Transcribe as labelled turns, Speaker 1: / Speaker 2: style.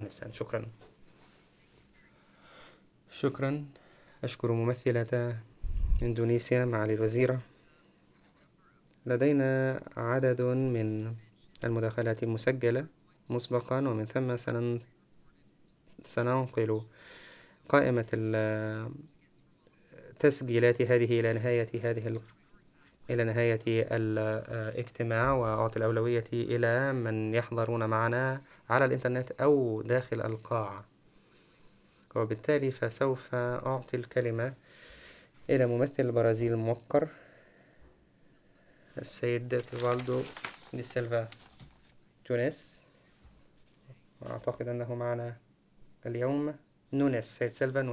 Speaker 1: مساء. شكرا. أشكر ممثلة إندونيسيا معالي الوزيرة. لدينا عدد من المداخلات المسجلة مسبقا، ومن ثم سننقل قائمة التسجيلات هذه إلى نهاية الاجتماع، وأعطي الأولوية إلى من يحضرون معنا على الإنترنت أو داخل القاعة. وبالتالي فسوف أعطي الكلمة إلى ممثل البرازيل الموقر السيد تيفالدو دي سيلفا تونس، وأعتقد أنه معنا اليوم. سيد سيلفا